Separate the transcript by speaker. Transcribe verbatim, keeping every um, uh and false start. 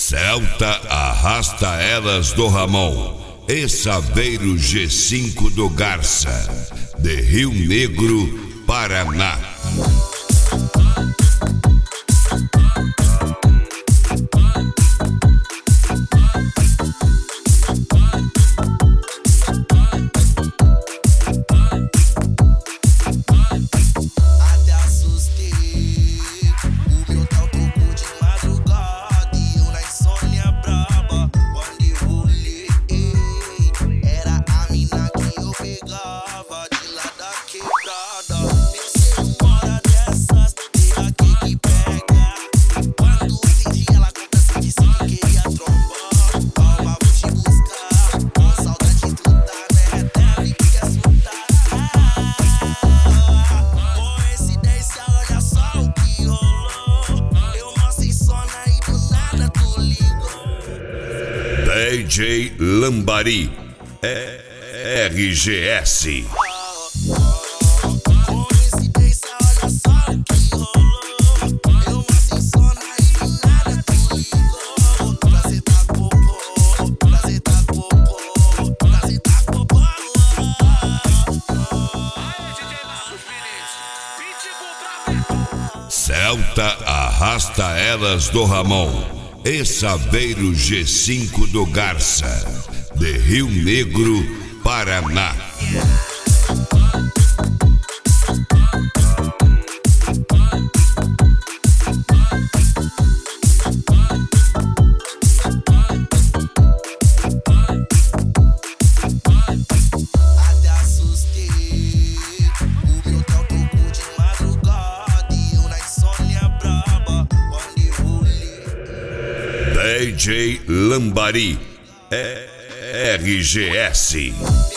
Speaker 1: Celta arrasta elas do Ramon e Saveiro G cinco do Garça, de Rio Negro, Paraná. D J Lambari, R G S. Celta arrasta elas do Ramon e Saveiro G cinco do Garça, de Rio Negro, Paraná. D J Lambari, R G S.